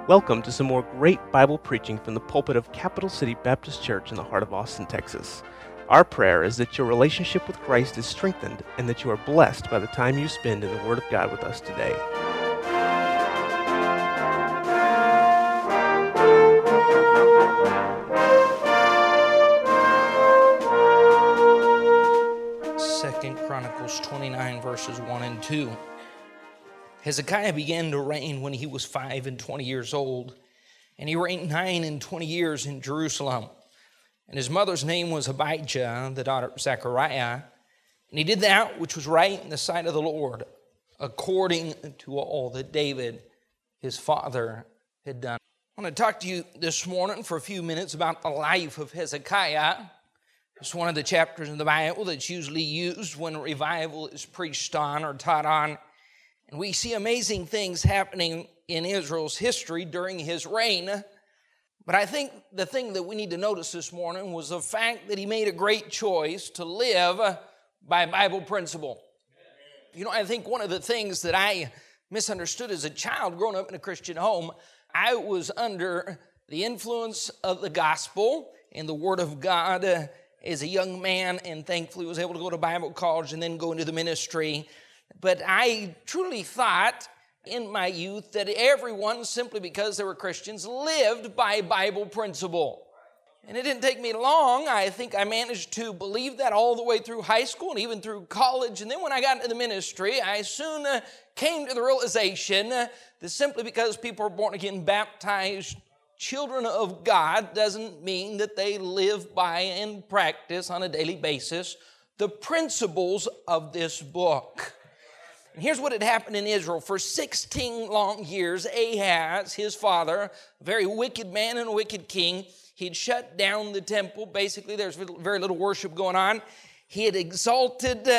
Welcome to some more great Bible preaching from the pulpit of Capital City Baptist Church in the heart of Austin, Texas. Our prayer is that your relationship with Christ is strengthened and that you are blessed by the time you spend in the Word of God with us today. Second Chronicles 29 verses 1 and 2. Hezekiah began to reign when he was 5 and 20 years old, and he reigned 9 and 20 years in Jerusalem. And his mother's name was Abijah, the daughter of Zechariah, and he did that which was right in the sight of the Lord, according to all that David, his father, had done. I want to talk to you this morning for a few minutes about the life of Hezekiah. It's one of the chapters in the Bible that's usually used when revival is preached on or taught on. And we see amazing things happening in Israel's history during his reign. But I think the thing that we need to notice this morning was the fact that he made a great choice to live by Bible principle. You know, I think one of the things that I misunderstood as a child growing up in a Christian home, I was under the influence of the gospel and the Word of God as a young man, and thankfully was able to go to Bible college and then go into the ministry. But I truly thought in my youth that everyone, simply because they were Christians, lived by Bible principle. And it didn't take me long. I think I managed to believe that all the way through high school and even through college. And then when I got into the ministry, I soon came to the realization that simply because people are born again, baptized children of God doesn't mean that they live by and practice on a daily basis the principles of this book. And here's what had happened in Israel. For 16 long years, Ahaz, his father, a very wicked man and a wicked king, he'd shut down the temple. Basically, there's very little worship going on. He had exalted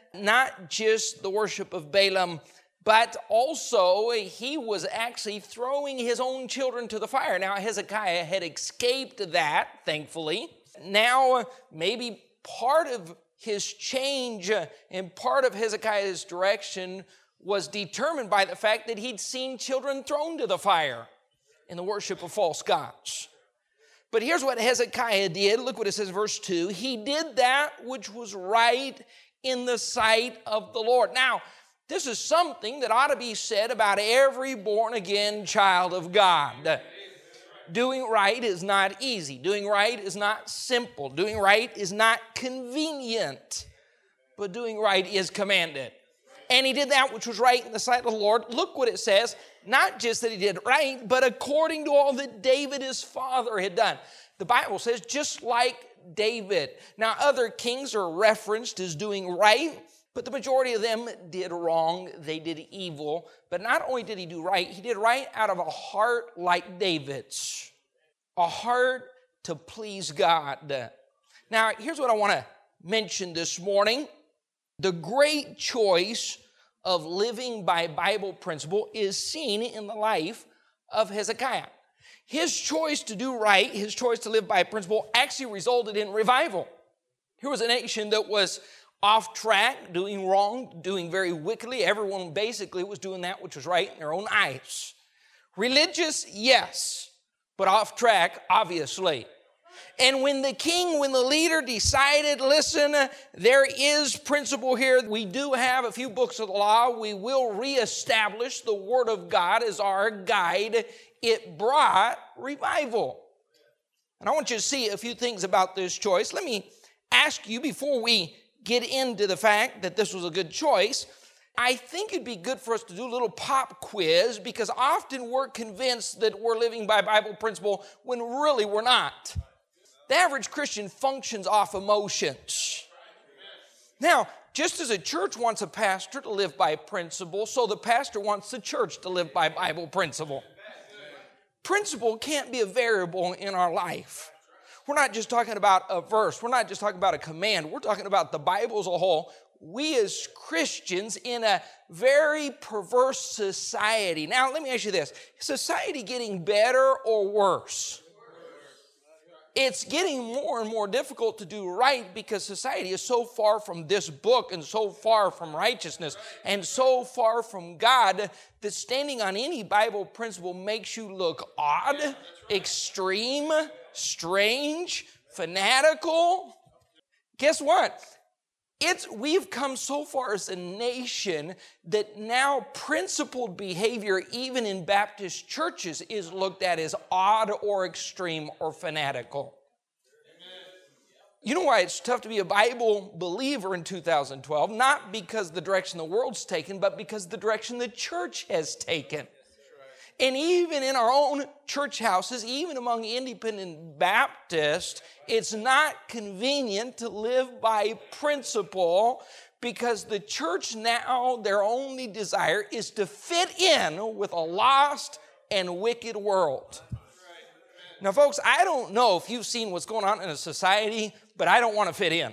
not just the worship of Balaam, but also he was actually throwing his own children to the fire. Now, Hezekiah had escaped that, thankfully. Now, maybe part of his change and part of Hezekiah's direction was determined by the fact that he'd seen children thrown to the fire in the worship of false gods. But here's what Hezekiah did. Look what it says, verse 2. He did that which was right in the sight of the Lord. Now, this is something that ought to be said about every born-again child of God. Doing right is not easy. Doing right is not simple. Doing right is not convenient. But doing right is commanded. And he did that which was right in the sight of the Lord. Look what it says. Not just that he did right, but according to all that David, his father, had done. The Bible says just like David. Now, other kings are referenced as doing right, but the majority of them did wrong. They did evil. But not only did he do right, he did right out of a heart like David's. A heart to please God. Now, here's what I want to mention this morning. The great choice of living by Bible principle is seen in the life of Hezekiah. His choice to do right, his choice to live by principle, actually resulted in revival. Here was a nation that was off track, doing wrong, doing very wickedly. Everyone basically was doing that which was right in their own eyes. Religious, yes, but off track, obviously. And when the leader decided, listen, there is principle here. We do have a few books of the law. We will reestablish the Word of God as our guide. It brought revival. And I want you to see a few things about this choice. Let me ask you before we get into the fact that this was a good choice. I think it'd be good for us to do a little pop quiz, because often we're convinced that we're living by Bible principle when really we're not. The average Christian functions off emotions. Now, just as a church wants a pastor to live by principle, so the pastor wants the church to live by Bible principle. Principle can't be a variable in our life. We're not just talking about a verse. We're not just talking about a command. We're talking about the Bible as a whole. We as Christians in a very perverse society. Now, let me ask you this. Is society getting better or worse? it's getting more and more difficult to do right because society is so far from this book and so far from righteousness and so far from God that standing on any Bible principle makes you look odd, extreme, strange, fanatical. Guess what? We've come so far as a nation that now principled behavior, even in Baptist churches, is looked at as odd or extreme or fanatical. You know why it's tough to be a Bible believer in 2012? Not because the direction the world's taken, but because the direction the church has taken. And even in our own church houses, even among independent Baptists, it's not convenient to live by principle because the church now, their only desire is to fit in with a lost and wicked world. Now, folks, I don't know if you've seen what's going on in a society, but I don't want to fit in.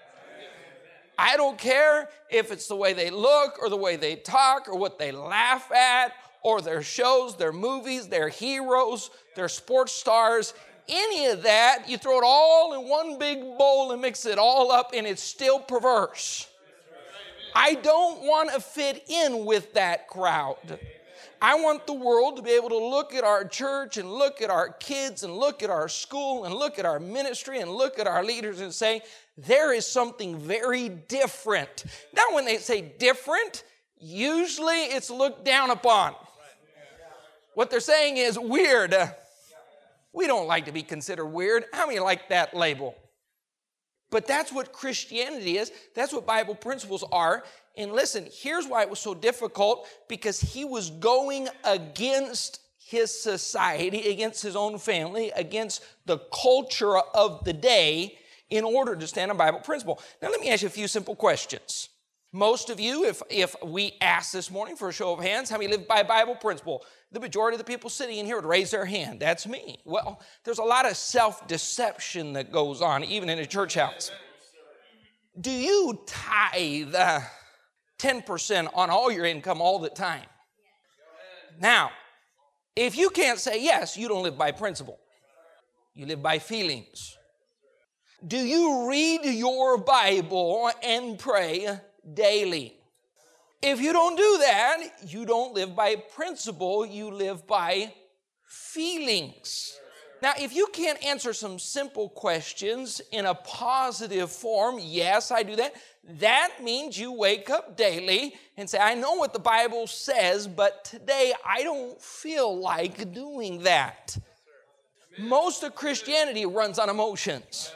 I don't care if it's the way they look or the way they talk or what they laugh at or their shows, their movies, their heroes, their sports stars, any of that, you throw it all in one big bowl and mix it all up and it's still perverse. I don't want to fit in with that crowd. I want the world to be able to look at our church and look at our kids and look at our school and look at our ministry and look at our leaders and say, there is something very different. Now, when they say different, usually it's looked down upon. What they're saying is weird. We don't like to be considered weird. How many like that label? But that's what Christianity is. That's what Bible principles are. And listen, here's why it was so difficult, because he was going against his society, against his own family, against the culture of the day in order to stand on Bible principle. Now, let me ask you a few simple questions. Most of you, if we asked this morning for a show of hands, how many live by Bible principle? The majority of the people sitting in here would raise their hand. That's me. Well, there's a lot of self-deception that goes on, even in a church house. Do you tithe 10% on all your income all the time? Now, if you can't say yes, you don't live by principle. You live by feelings. Do you read your Bible and pray daily? If you don't do that, you don't live by principle, you live by feelings. Now, if you can't answer some simple questions in a positive form, yes, I do that, that means you wake up daily and say, I know what the Bible says, but today I don't feel like doing that. Most of Christianity runs on emotions.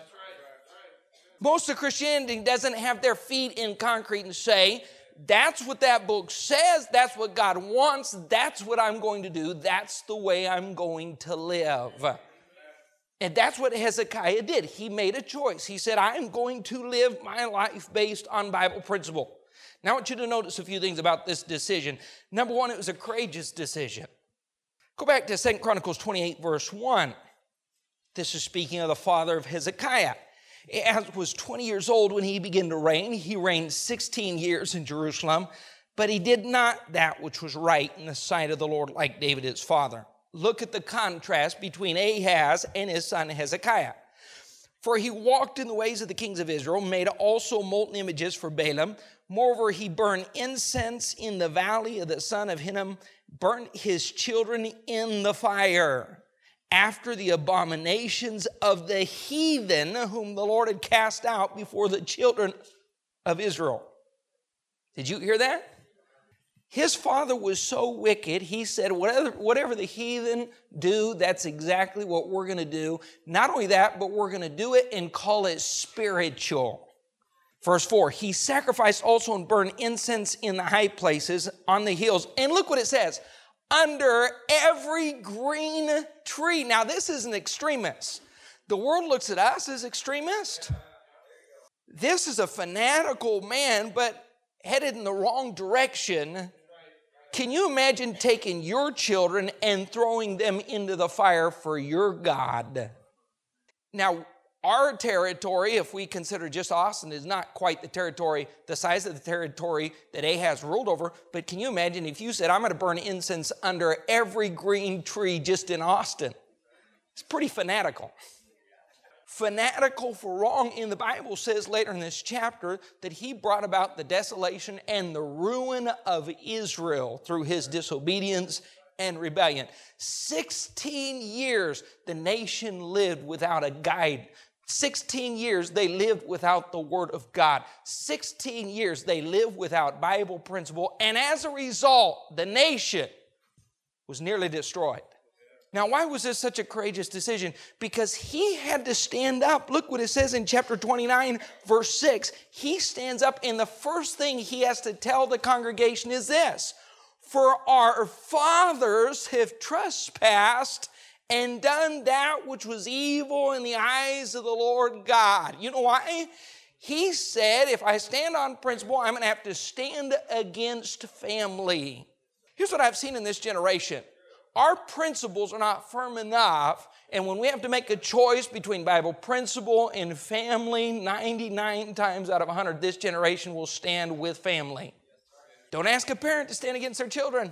Most of Christianity doesn't have their feet in concrete and say, that's what that book says, that's what God wants, that's what I'm going to do, that's the way I'm going to live. And that's what Hezekiah did. He made a choice. He said, I'm going to live my life based on Bible principle. Now I want you to notice a few things about this decision. Number one, it was a courageous decision. Go back to 2 Chronicles 28, verse 1. This is speaking of the father of Hezekiah. Ahaz was 20 years old when he began to reign. He reigned 16 years in Jerusalem, but he did not that which was right in the sight of the Lord like David his father. Look at the contrast between Ahaz and his son Hezekiah. For he walked in the ways of the kings of Israel, made also molten images for Baalim. Moreover, he burned incense in the valley of the son of Hinnom, burnt his children in the fire, after the abominations of the heathen whom the Lord had cast out before the children of Israel. Did you hear that? His father was so wicked, he said, whatever the heathen do, that's exactly what we're going to do. Not only that, but we're going to do it and call it spiritual. Verse 4, he sacrificed also and burned incense in the high places on the hills. And look what it says, under every green tree. Now, this is an extremist. The world looks at us as extremist. This is a fanatical man, but headed in the wrong direction. Can you imagine taking your children and throwing them into the fire for your God? Now, our territory, if we consider just Austin, is not quite the territory, the size of the territory that Ahaz ruled over. But can you imagine if you said, I'm going to burn incense under every green tree just in Austin? It's pretty fanatical. fanatical for wrong in the Bible says later in this chapter that he brought about the desolation and the ruin of Israel through his disobedience and rebellion. 16 years the nation lived without a guide. 16 years they lived without the Word of God. 16 years they lived without Bible principle. And as a result, the nation was nearly destroyed. Now, why was this such a courageous decision? Because he had to stand up. Look what it says in chapter 29, verse 6. He stands up, and the first thing he has to tell the congregation is this: for our fathers have trespassed and done that which was evil in the eyes of the Lord God. You know why? He said, if I stand on principle, I'm going to have to stand against family. Here's what I've seen in this generation. Our principles are not firm enough, and when we have to make a choice between Bible principle and family, 99 times out of 100, this generation will stand with family. Don't ask a parent to stand against their children.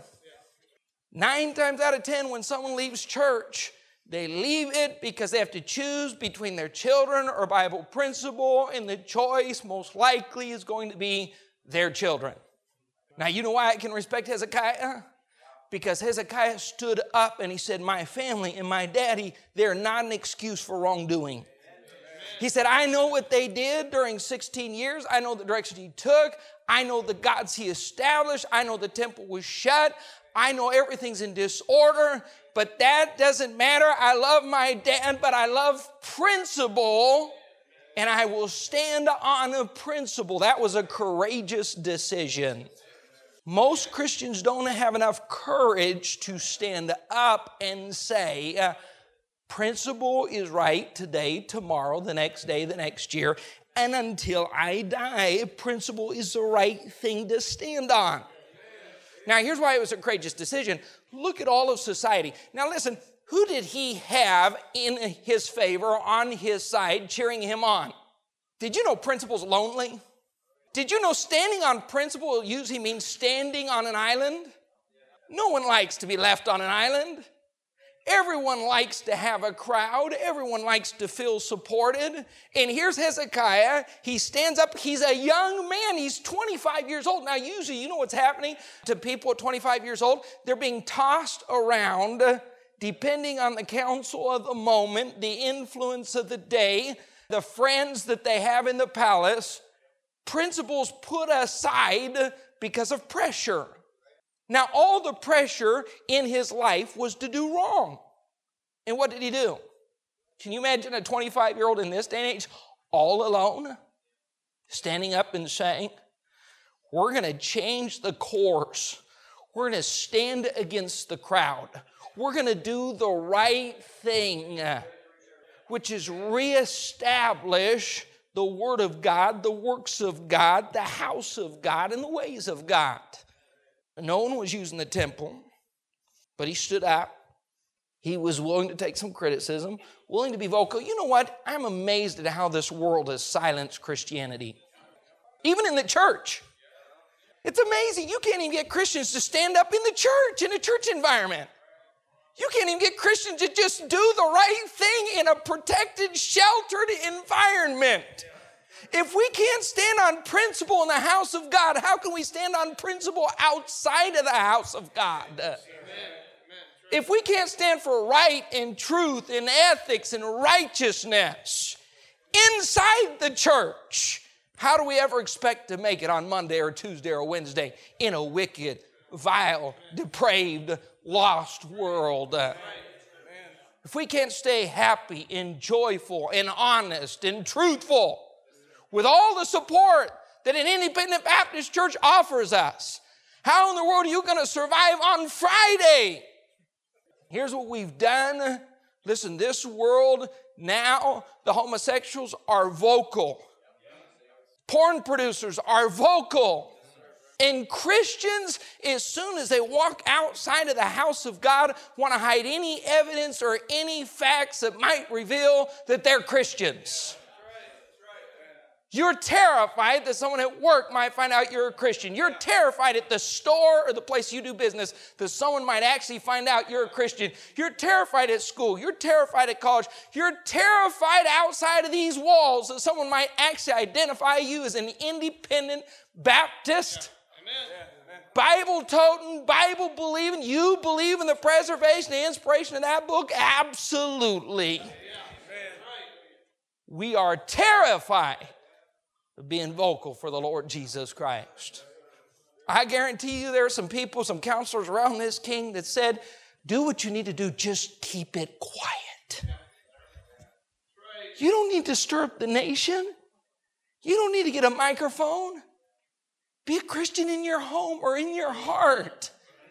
9 times out of 10, when someone leaves church, they leave it because they have to choose between their children or Bible principle, and the choice most likely is going to be their children. Now, you know why I can respect Hezekiah? Because Hezekiah stood up and he said, my family and my daddy, they're not an excuse for wrongdoing. He said, I know what they did during 16 years. I know the direction he took. I know the gods he established. I know the temple was shut. I know everything's in disorder, but that doesn't matter. I love my dad, but I love principle, and I will stand on a principle. That was a courageous decision. Most Christians don't have enough courage to stand up and say, principle is right today, tomorrow, the next day, the next year, and until I die, principle is the right thing to stand on. Now, here's why it was a courageous decision. Look at all of society. Now, listen, who did he have in his favor, on his side, cheering him on? Did you know principle's lonely? Did you know standing on principle usually means standing on an island? No one likes to be left on an island. Everyone likes to have a crowd. Everyone likes to feel supported. And here's Hezekiah. He stands up. He's a young man. He's 25 years old. Now, usually, you know what's happening to people at 25 years old? They're being tossed around depending on the counsel of the moment, the influence of the day, the friends that they have in the palace. Principles put aside because of pressure. Now, all the pressure in his life was to do wrong. And what did he do? Can you imagine a 25-year-old in this day and age all alone, standing up and saying, we're going to change the course. We're going to stand against the crowd. We're going to do the right thing, which is reestablish the Word of God, the works of God, the house of God, and the ways of God. No one was using the temple, but he stood up. He was willing to take some criticism, willing to be vocal. You know what? I'm amazed at how this world has silenced Christianity. Even in the church. It's amazing. You can't even get Christians to stand up in the church, in a church environment. You can't even get Christians to just do the right thing in a protected, sheltered environment. If we can't stand on principle in the house of God, how can we stand on principle outside of the house of God? Amen. If we can't stand for right and truth and ethics and righteousness inside the church, how do we ever expect to make it on Monday or Tuesday or Wednesday in a wicked, vile, depraved, lost world? If we can't stay happy and joyful and honest and truthful with all the support that an independent Baptist church offers us, how in the world are you going to survive on Friday? Here's what we've done. Listen, this world now, the homosexuals are vocal. Porn producers are vocal. And Christians, as soon as they walk outside of the house of God, want to hide any evidence or any facts that might reveal that they're Christians. You're terrified that someone at work might find out you're a Christian. You're terrified at the store or the place you do business that someone might actually find out you're a Christian. You're terrified at school. You're terrified at college. You're terrified outside of these walls that someone might actually identify you as an independent Baptist. Amen. Bible-toting, Bible-believing. You believe in the preservation and inspiration of that book? Absolutely. We are terrified of being vocal for the Lord Jesus Christ. I guarantee you there are some people, some counselors around this king that said, do what you need to do, just keep it quiet. You don't need to stir up the nation. You don't need to get a microphone. Be a Christian in your home or in your heart.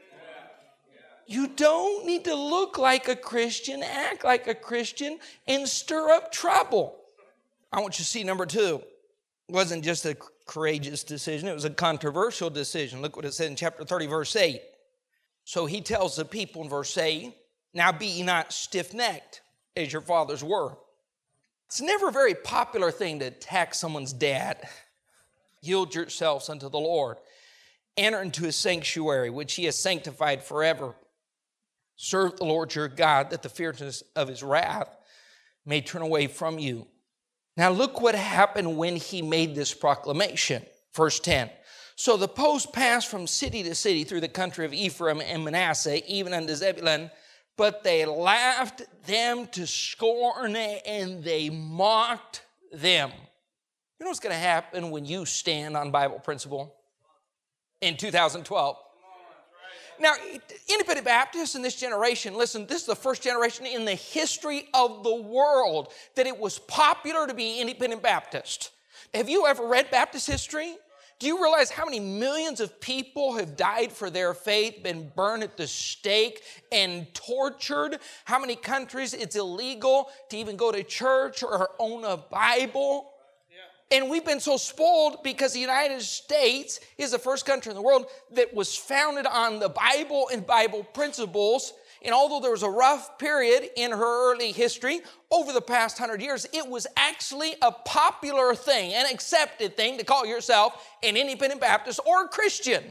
You don't need to look like a Christian, act like a Christian, and stir up trouble. I want you to see number 2. It wasn't just a courageous decision. It was a controversial decision. Look what it said in chapter 30, verse 8. So he tells the people in verse 8, now be ye not stiff-necked as your fathers were. It's never a very popular thing to attack someone's dad. Yield yourselves unto the Lord. Enter into his sanctuary, which he has sanctified forever. Serve the Lord your God, that the fierceness of his wrath may turn away from you. Now look what happened when he made this proclamation. Verse 10. So the post passed from city to city through the country of Ephraim and Manasseh, even unto Zebulun, but they laughed them to scorn and they mocked them. You know what's going to happen when you stand on Bible principle in 2012? Now, independent Baptists in this generation, listen, this is the first generation in the history of the world that it was popular to be independent Baptist. Have you ever read Baptist history? Do you realize how many millions of people have died for their faith, been burned at the stake and tortured? How many countries it's illegal to even go to church or own a Bible? And we've been so spoiled because the United States is the first country in the world that was founded on the Bible and Bible principles. And although there was a rough period in her early history, over the past 100 years, it was actually a popular thing, an accepted thing to call yourself an independent Baptist or a Christian.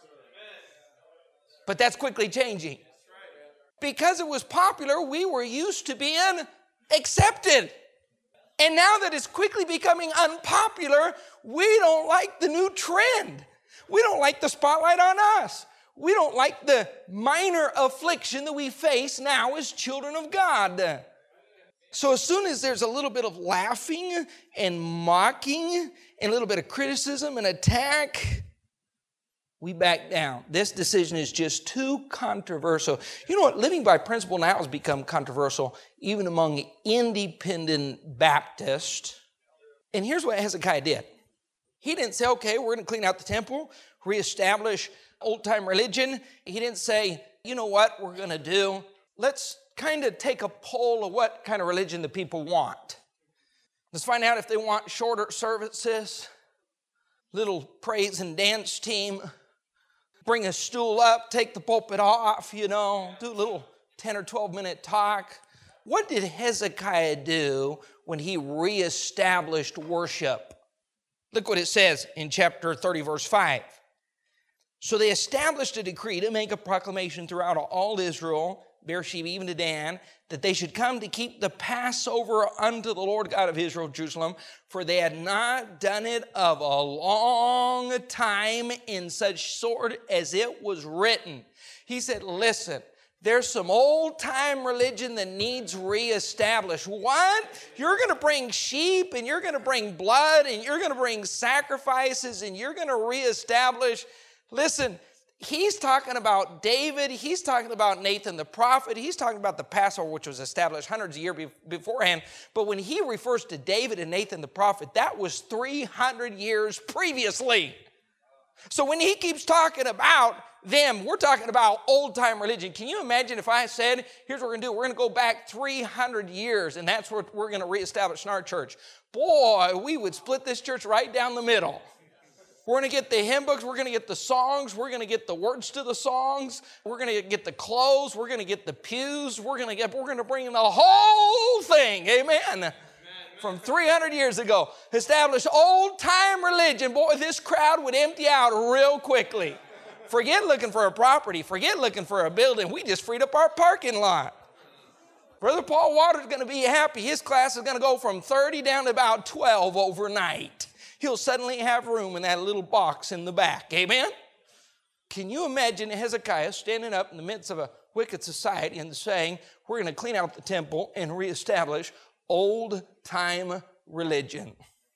But that's quickly changing. Because it was popular, we were used to being accepted. And now that it's quickly becoming unpopular, we don't like the new trend. We don't like the spotlight on us. We don't like the minor affliction that we face now as children of God. So as soon as there's a little bit of laughing and mocking and a little bit of criticism and attack, we back down. This decision is just too controversial. You know what? Living by principle now has become controversial even among independent Baptists. And here's what Hezekiah did. He didn't say, okay, we're going to clean out the temple, reestablish old-time religion. He didn't say, you know what we're going to do? Let's kind of take a poll of what kind of religion the people want. Let's find out if they want shorter services, little praise and dance team, bring a stool up, take the pulpit off, do a little 10 or 12 minute talk. What did Hezekiah do when he reestablished worship? Look what it says in chapter 30, verse 5. So they established a decree to make a proclamation throughout all Israel, Beersheba, even to Dan, that they should come to keep the Passover unto the Lord God of Israel, Jerusalem, for they had not done it of a long time in such sort as it was written. He said, listen, there's some old-time religion that needs reestablished. What? You're going to bring sheep, and you're going to bring blood, and you're going to bring sacrifices, and you're going to reestablish. Listen, he's talking about David. He's talking about Nathan the prophet. He's talking about the Passover, which was established hundreds of years beforehand. But when he refers to David and Nathan the prophet, that was 300 years previously. So when he keeps talking about them, we're talking about old-time religion. Can you imagine if I said, here's what we're going to do. We're going to go back 300 years, and that's what we're going to reestablish in our church. Boy, we would split this church right down the middle. We're going to get the hymn books. We're going to get the songs. We're going to get the words to the songs. We're going to get the clothes. We're going to get the pews. We're going to bring the whole thing. Amen. From 300 years ago. Established old-time religion. Boy, this crowd would empty out real quickly. Forget looking for a property. Forget looking for a building. We just freed up our parking lot. Brother Paul Waters is going to be happy. His class is going to go from 30 down to about 12 overnight. He'll suddenly have room in that little box in the back. Amen? Can you imagine Hezekiah standing up in the midst of a wicked society and saying, we're going to clean out the temple and reestablish old-time religion?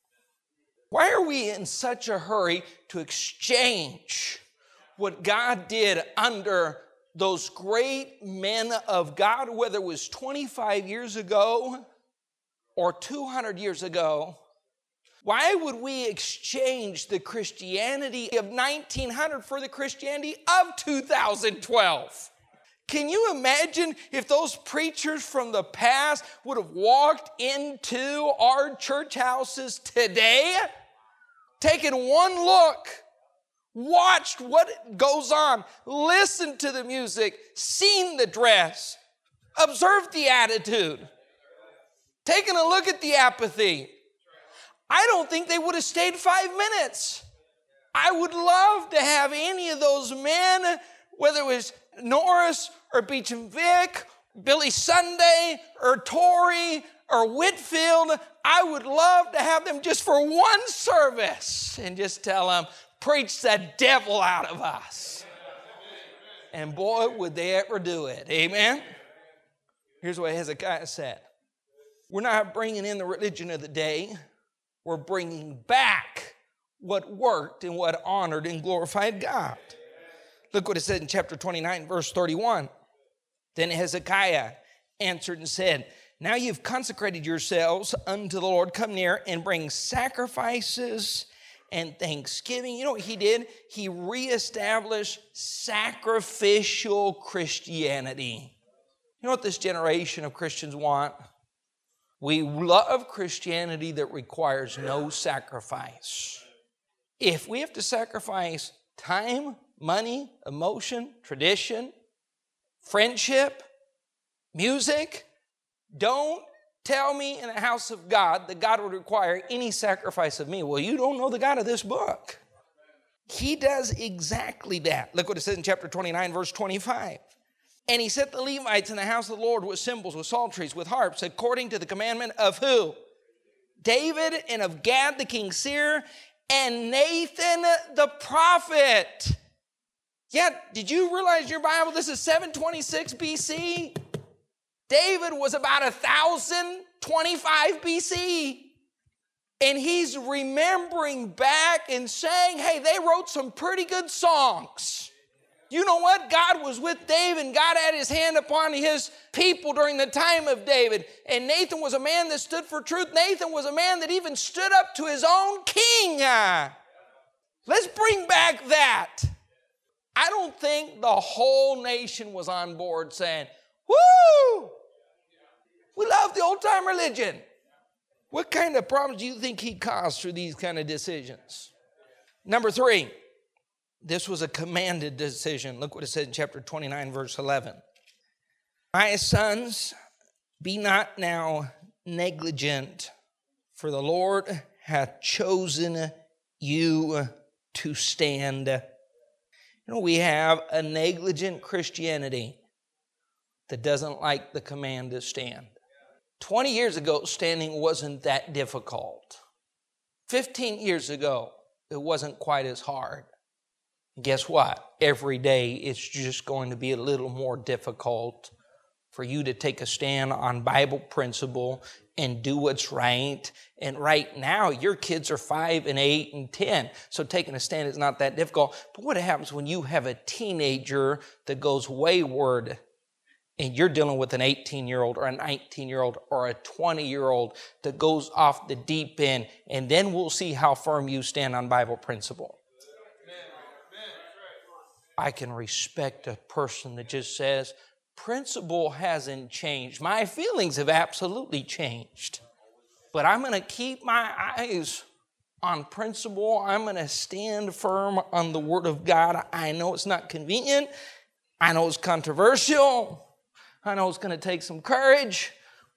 Why are we in such a hurry to exchange what God did under those great men of God, whether it was 25 years ago or 200 years ago? Why would we exchange the Christianity of 1900 for the Christianity of 2012? Can you imagine if those preachers from the past would have walked into our church houses today, taken one look, watched what goes on, listened to the music, seen the dress, observed the attitude, taken a look at the apathy? I don't think they would have stayed 5 minutes. I would love to have any of those men, whether it was Norris or Beecham Vic, Billy Sunday or Torrey or Whitfield, I would love to have them just for one service and just tell them, preach the devil out of us. And boy, would they ever do it. Amen? Here's what Hezekiah said. We're not bringing in the religion of the day. We're bringing back what worked and what honored and glorified God. Look what it said in chapter 29, verse 31. Then Hezekiah answered and said, now you've consecrated yourselves unto the Lord. Come near and bring sacrifices and thanksgiving. You know what he did? He reestablished sacrificial Christianity. You know what this generation of Christians want? We love Christianity that requires no sacrifice. If we have to sacrifice time, money, emotion, tradition, friendship, music, don't tell me in the house of God that God would require any sacrifice of me. Well, you don't know the God of this book. He does exactly that. Look what it says in chapter 29, verse 25. And he set the Levites in the house of the Lord with cymbals, with psalteries, with harps, according to the commandment of who? David, and of Gad the king seer, and Nathan the prophet. Yeah, did you realize in your Bible this is 726 BC? David was about 1025 BC. And he's remembering back and saying, hey, they wrote some pretty good songs. You know what? God was with David, and God had his hand upon his people during the time of David. And Nathan was a man that stood for truth. Nathan was a man that even stood up to his own king. Let's bring back that. I don't think the whole nation was on board saying, woo, we love the old-time religion. What kind of problems do you think he caused through these kind of decisions? Number 3. This was a commanded decision. Look what it said in chapter 29, verse 11. My sons, be not now negligent, for the Lord hath chosen you to stand. You know, we have a negligent Christianity that doesn't like the command to stand. 20 years ago, standing wasn't that difficult. 15 years ago, it wasn't quite as hard. Guess what? Every day it's just going to be a little more difficult for you to take a stand on Bible principle and do what's right. And right now, your kids are 5 and 8 and 10. So taking a stand is not that difficult. But what happens when you have a teenager that goes wayward and you're dealing with an 18-year-old or a 19-year-old or a 20-year-old that goes off the deep end? And then we'll see how firm you stand on Bible principle. I can respect a person that just says, principle hasn't changed. My feelings have absolutely changed. But I'm going to keep my eyes on principle. I'm going to stand firm on the Word of God. I know it's not convenient. I know it's controversial. I know it's going to take some courage.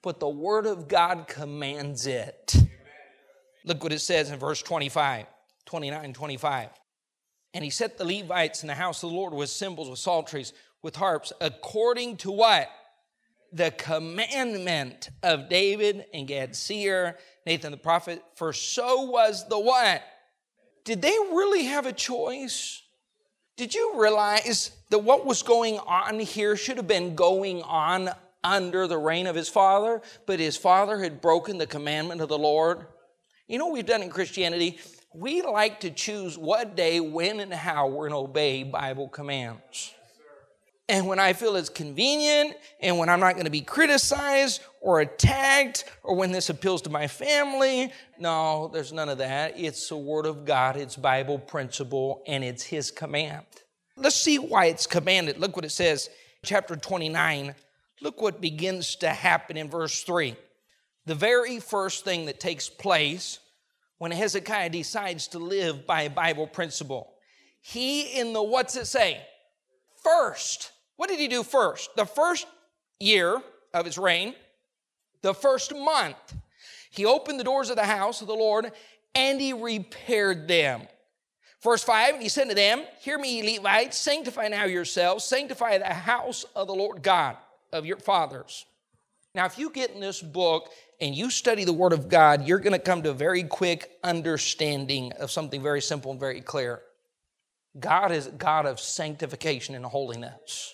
but the Word of God commands it. Look what it says in verse 29, 25. And he set the Levites in the house of the Lord with cymbals, with psalteries, with harps, according to what? The commandment of David and Gad seer, Nathan the prophet, for so was the what? Did they really have a choice? Did you realize that what was going on here should have been going on under the reign of his father, but his father had broken the commandment of the Lord? You know what we've done in Christianity? We like to choose what day, when, and how we're going to obey Bible commands. And when I feel it's convenient, and when I'm not going to be criticized or attacked, or when this appeals to my family, no, there's none of that. It's the Word of God, it's Bible principle, and it's His command. Let's see why it's commanded. Look what it says, chapter 29. Look what begins to happen in verse 3. The very first thing that takes place when Hezekiah decides to live by a Bible principle. He in the, what's it say? First. What did he do first? The first year of his reign, the first month, he opened the doors of the house of the Lord and he repaired them. Verse 5, and he said to them, hear me, ye Levites, sanctify now yourselves, sanctify the house of the Lord God of your fathers. Now, if you get in this book and you study the Word of God, you're going to come to a very quick understanding of something very simple and very clear. God is a God of sanctification and holiness.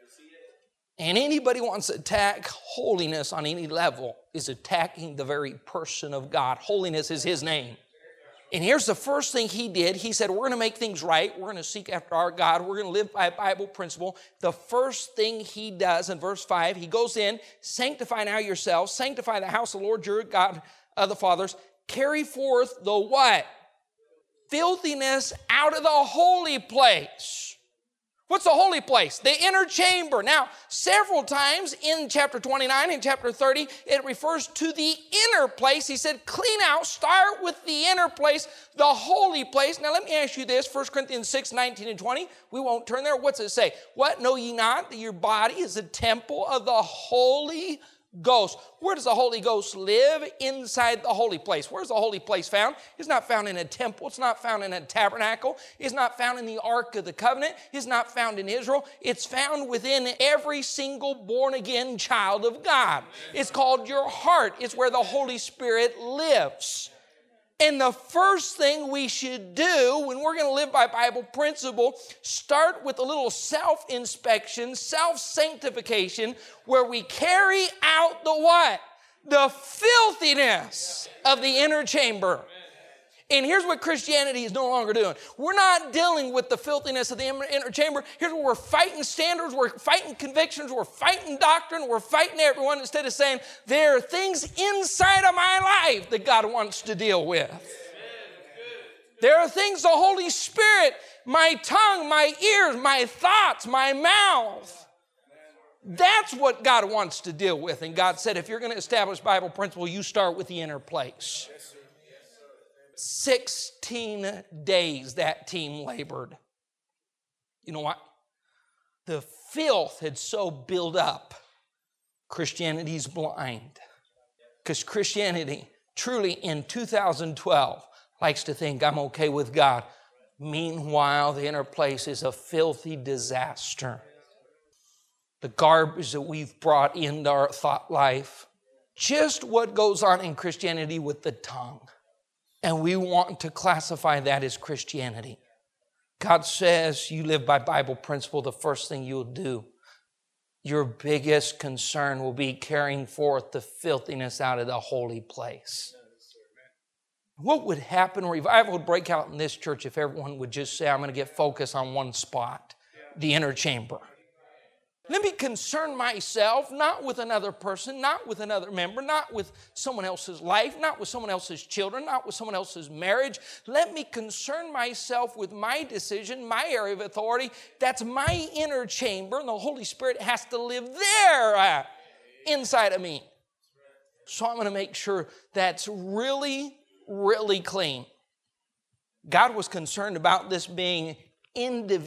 And anybody who wants to attack holiness on any level is attacking the very person of God. Holiness is His name. And here's the first thing he did. He said, we're going to make things right. We're going to seek after our God. We're going to live by a Bible principle. The first thing he does in verse 5, he goes in, sanctify now yourselves, sanctify the house of the Lord your God of the fathers, carry forth the what? Filthiness out of the holy place. What's the holy place? The inner chamber. Now, several times in chapter 29 and chapter 30, it refers to the inner place. He said, clean out, start with the inner place, the holy place. Now, let me ask you this, 1 Corinthians 6, 19 and 20. We won't turn there. What's it say? What, know ye not that your body is a temple of the Holy Ghost? Where does the Holy Ghost live? Inside the holy place. Where's the holy place found? It's not found in a temple. It's not found in a tabernacle. It's not found in the Ark of the Covenant. It's not found in Israel. It's found within every single born-again child of God. It's called your heart. It's where the Holy Spirit lives. And the first thing we should do when we're going to live by Bible principle, start with a little self-inspection, self-sanctification, where we carry out the what? The filthiness of the inner chamber. And here's what Christianity is no longer doing. We're not dealing with the filthiness of the inner chamber. Here's where we're fighting standards, we're fighting convictions, we're fighting doctrine, we're fighting everyone instead of saying there are things inside of my life that God wants to deal with. There are things the Holy Spirit, my tongue, my ears, my thoughts, my mouth. That's what God wants to deal with. And God said, if you're going to establish Bible principle, you start with the inner place. 16 days that team labored. You know what? The filth had so built up. Christianity's blind. Because Christianity, truly in 2012, likes to think I'm okay with God. Meanwhile, the inner place is a filthy disaster. The garbage that we've brought into our thought life. Just what goes on in Christianity with the tongue. And we want to classify that as Christianity. God says you live by Bible principle, the first thing you'll do, your biggest concern will be carrying forth the filthiness out of the holy place. What would happen? Revival would break out in this church if everyone would just say, I'm going to get focused on one spot, the inner chamber. Let me concern myself, not with another person, not with another member, not with someone else's life, not with someone else's children, not with someone else's marriage. Let me concern myself with my decision, my area of authority. That's my inner chamber, and the Holy Spirit has to live there inside of me. So I'm going to make sure that's really, really clean. God was concerned about this being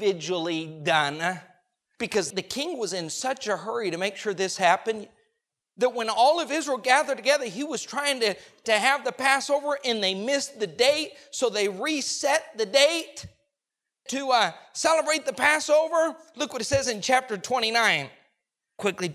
individually done, because the king was in such a hurry to make sure this happened. that when all of Israel gathered together, he was trying to have the Passover and they missed the date, so they reset the date to celebrate the Passover. Look what it says in chapter 29. Quickly,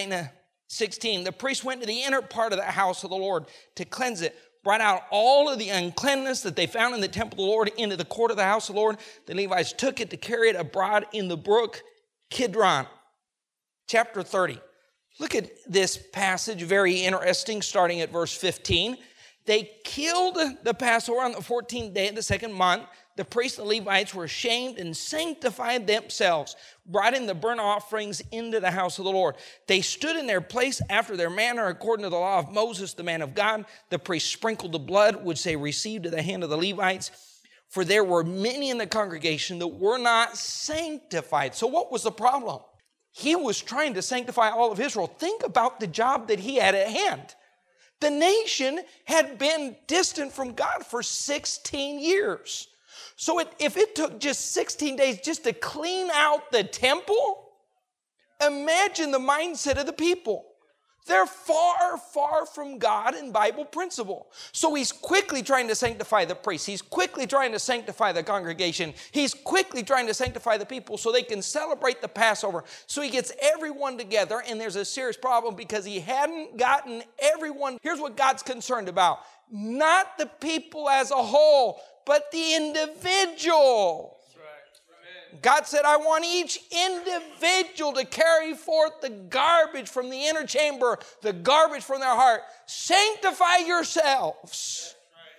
29:16. The priest went to the inner part of the house of the Lord to cleanse it, brought out all of the uncleanness that they found in the temple of the Lord into the court of the house of the Lord. The Levites took it to carry it abroad in the brook Kidron. Chapter 30. Look at this passage, very interesting, starting at verse 15. They killed the Passover on the 14th day of the second month. The priests and the Levites were ashamed and sanctified themselves, brought in the burnt offerings into the house of the Lord. They stood in their place after their manner, according to the law of Moses, the man of God. The priests sprinkled the blood, which they received at the hand of the Levites. For there were many in the congregation that were not sanctified. So what was the problem? He was trying to sanctify all of Israel. Think about the job that he had at hand. The nation had been distant from God for 16 years. So if it took just 16 days just to clean out the temple, imagine the mindset of the people. They're far, far from God and Bible principle. So he's quickly trying to sanctify the priests. He's quickly trying to sanctify the congregation. He's quickly trying to sanctify the people so they can celebrate the Passover. So he gets everyone together, and there's a serious problem because he hadn't gotten everyone. Here's what God's concerned about. Not the people as a whole, but the individual. God said, I want each individual to carry forth the garbage from the inner chamber, the garbage from their heart. Sanctify yourselves.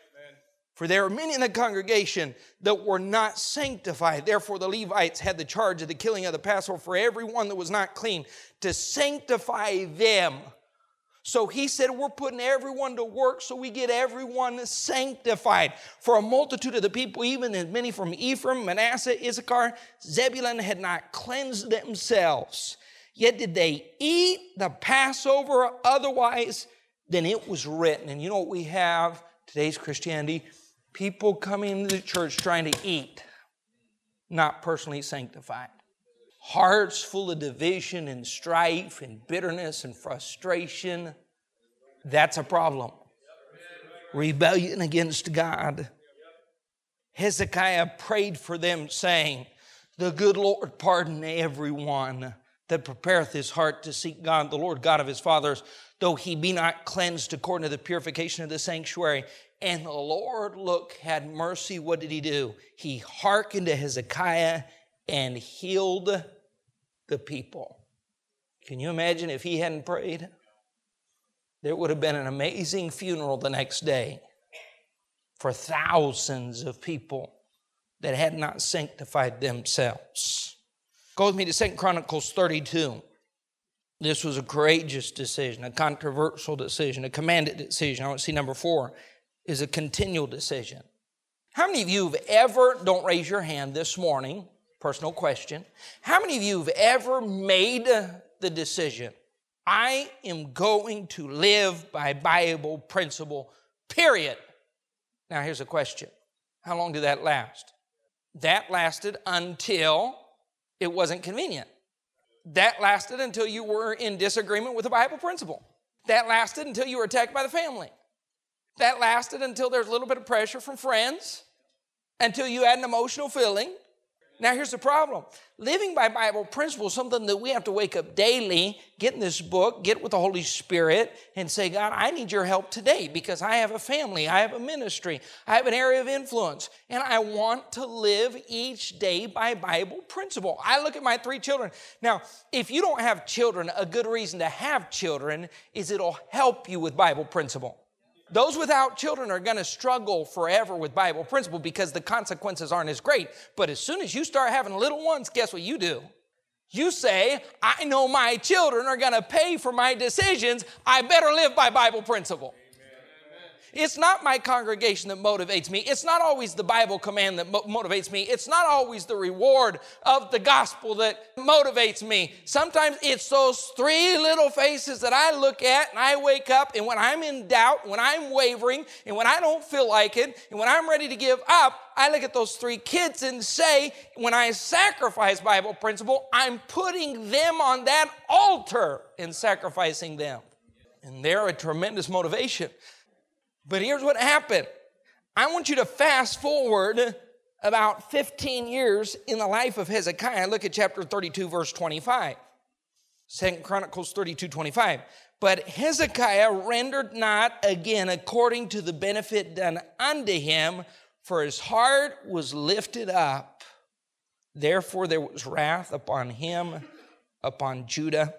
For there were many in the congregation that were not sanctified. Therefore the Levites had the charge of the killing of the Passover for everyone that was not clean, to sanctify them. So he said, we're putting everyone to work so we get everyone sanctified. For a multitude of the people, even as many from Ephraim, Manasseh, Issachar, Zebulun, had not cleansed themselves. Yet did they eat the Passover otherwise than it was written. And you know what we have? Today's Christianity, people coming to the church trying to eat, not personally sanctified. Hearts full of division and strife and bitterness and frustration. That's a problem. Rebellion against God. Hezekiah prayed for them, saying, the good Lord pardon everyone that prepareth his heart to seek God, the Lord God of his fathers, though he be not cleansed according to the purification of the sanctuary. And the Lord, look, had mercy. What did he do? He hearkened to Hezekiah and healed the people. Can you imagine if he hadn't prayed? There would have been an amazing funeral the next day for thousands of people that had not sanctified themselves. Go with me to 2 Chronicles 32. This was a courageous decision, a controversial decision, a commanded decision. I want to see number 4 is a continual decision. How many of you have ever, don't raise your hand this morning, personal question. How many of you have ever made the decision, I am going to live by Bible principle, period? Now here's a question. How long did that last? That lasted until it wasn't convenient. That lasted until you were in disagreement with the Bible principle. That lasted until you were attacked by the family. That lasted until there's a little bit of pressure from friends, until you had an emotional feeling. Now, here's the problem. Living by Bible principle is something that we have to wake up daily, get in this book, get with the Holy Spirit, and say, God, I need your help today because I have a family, I have a ministry, I have an area of influence, and I want to live each day by Bible principle. I look at my 3 children. Now, if you don't have children, a good reason to have children is it'll help you with Bible principle. Those without children are going to struggle forever with Bible principle because the consequences aren't as great. But as soon as you start having little ones, guess what you do? You say, I know my children are going to pay for my decisions. I better live by Bible principle. It's not my congregation that motivates me. It's not always the Bible command that motivates me. It's not always the reward of the gospel that motivates me. Sometimes it's those 3 little faces that I look at and I wake up, and when I'm in doubt, when I'm wavering, and when I don't feel like it, and when I'm ready to give up, I look at those 3 kids and say, when I sacrifice Bible principle, I'm putting them on that altar and sacrificing them. And they're a tremendous motivation. But here's what happened. I want you to fast forward about 15 years in the life of Hezekiah. Look at chapter 32, verse 25. 2 Chronicles 32, 25. But Hezekiah rendered not again according to the benefit done unto him, for his heart was lifted up. Therefore there was wrath upon him, upon Judah,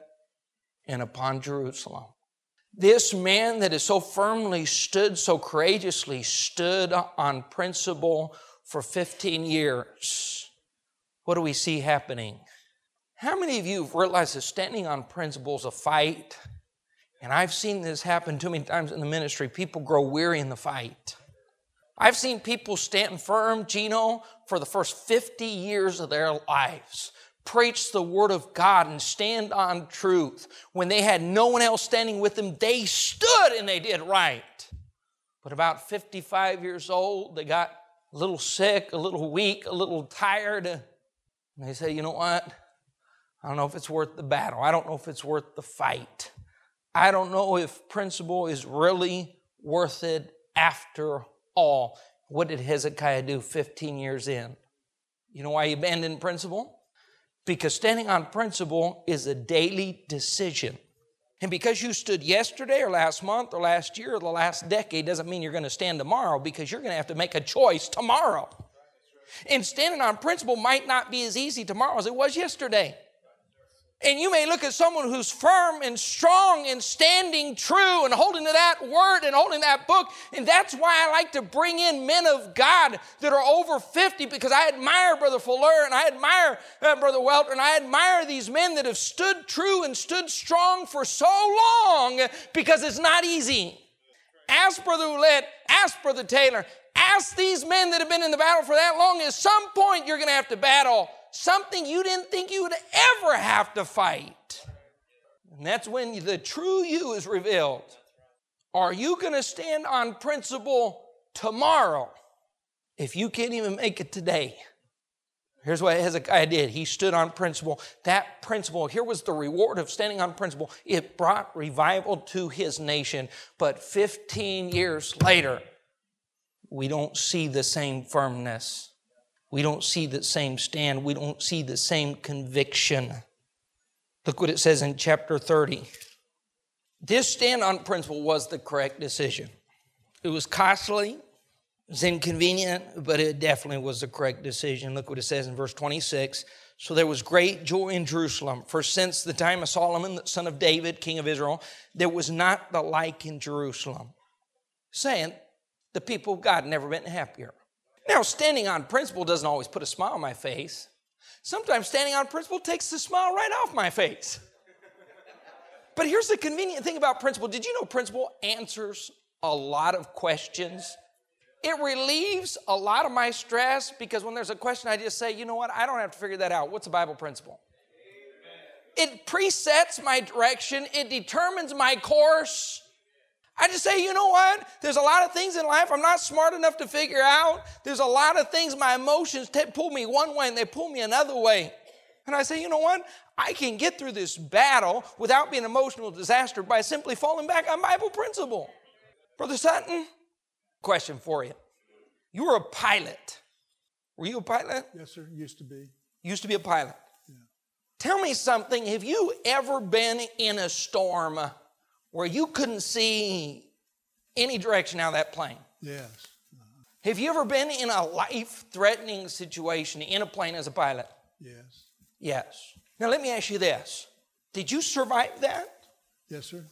and upon Jerusalem. This man that is so firmly stood, so courageously stood on principle for 15 years. What do we see happening? How many of you have realized that standing on principle is a fight? And I've seen this happen too many times in the ministry. People grow weary in the fight. I've seen people stand firm, Gino, for the first 50 years of their lives. Preach the Word of God and stand on truth. When they had no one else standing with them, they stood and they did right. But about 55 years old, they got a little sick, a little weak, a little tired. And they say, you know what? I don't know if it's worth the battle. I don't know if it's worth the fight. I don't know if principle is really worth it after all. What did Hezekiah do 15 years in? You know why he abandoned principle? Because standing on principle is a daily decision. And because you stood yesterday or last month or last year or the last decade doesn't mean you're going to stand tomorrow, because you're going to have to make a choice tomorrow. And standing on principle might not be as easy tomorrow as it was yesterday. And you may look at someone who's firm and strong and standing true and holding to that word and holding that book. And that's why I like to bring in men of God that are over 50, because I admire Brother Fuller and I admire Brother Welter, and I admire these men that have stood true and stood strong for so long, because it's not easy. Ask Brother Ouellette, ask Brother Taylor, ask these men that have been in the battle for that long. At some point you're going to have to battle something you didn't think you would ever have to fight. And that's when the true you is revealed. Are you going to stand on principle tomorrow if you can't even make it today? Here's what Hezekiah did. He stood on principle. That principle, here was the reward of standing on principle. It brought revival to his nation. But 15 years later, we don't see the same firmness. We don't see the same stand. We don't see the same conviction. Look what it says in chapter 30. This stand on principle was the correct decision. It was costly, it was inconvenient, but it definitely was the correct decision. Look what it says in verse 26. So there was great joy in Jerusalem, for since the time of Solomon, the son of David, king of Israel, there was not the like in Jerusalem. Saying, the people of God never been happier. Now, standing on principle doesn't always put a smile on my face. Sometimes standing on principle takes the smile right off my face. But here's the convenient thing about principle. Did you know principle answers a lot of questions? It relieves a lot of my stress, because when there's a question, I just say, you know what? I don't have to figure that out. What's a Bible principle? It presets my direction. It determines my course. I just say, you know what? There's a lot of things in life I'm not smart enough to figure out. There's a lot of things my emotions pull me one way and they pull me another way. And I say, you know what? I can get through this battle without being an emotional disaster by simply falling back on Bible principle. Brother Sutton, question for you. You were a pilot. Were you a pilot? Yes, sir. Used to be. Used to be a pilot. Yeah. Tell me something. Have you ever been in a storm where you couldn't see any direction out of that plane? Yes. Have you ever been in a life-threatening situation in a plane as a pilot? Yes. Yes. Now let me ask you this. Did you survive that? Yes, sir.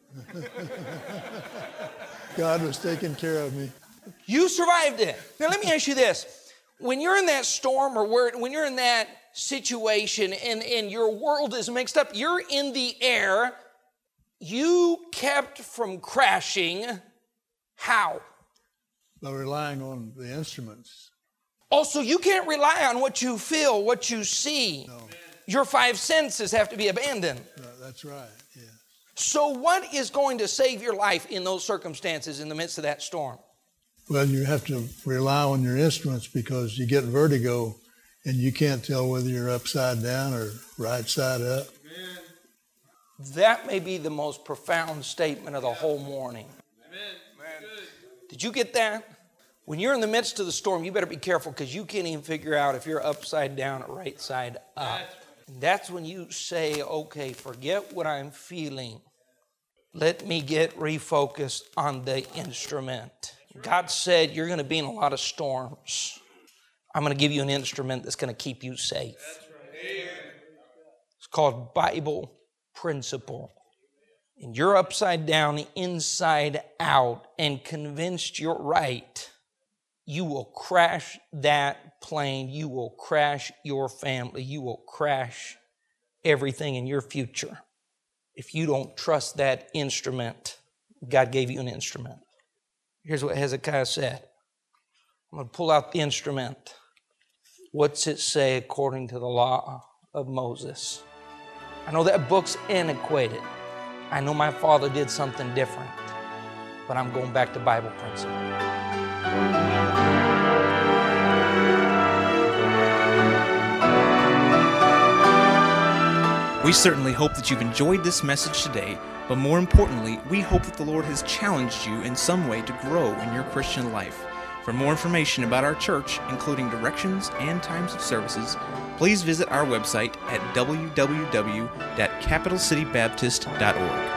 God was taking care of me. You survived it. Now let me ask you this. When you're in that storm, or when you're in that situation and your world is mixed up, you're in the air, you kept from crashing. How? By relying on the instruments. Also, you can't rely on what you feel, what you see. No. Your five senses have to be abandoned. No, that's right, yes. So what is going to save your life in those circumstances in the midst of that storm? Well, you have to rely on your instruments, because you get vertigo and you can't tell whether you're upside down or right side up. That may be the most profound statement of the whole morning. Did you get that? When you're in the midst of the storm, you better be careful because you can't even figure out if you're upside down or right side up. And that's when you say, okay, forget what I'm feeling. Let me get refocused on the instrument. God said you're going to be in a lot of storms. I'm going to give you an instrument that's going to keep you safe. It's called Bible principle. And you're upside down, inside out, and convinced you're right, you will crash that plane. You will crash your family. You will crash everything in your future if you don't trust that instrument. God gave you an instrument. Here's what Hezekiah said. I'm going to pull out the instrument. What's it say according to the law of Moses? I know that book's antiquated. I know my father did something different, but I'm going back to Bible principle. We certainly hope that you've enjoyed this message today, but more importantly, we hope that the Lord has challenged you in some way to grow in your Christian life. For more information about our church, including directions and times of services, please visit our website at www.capitalcitybaptist.org.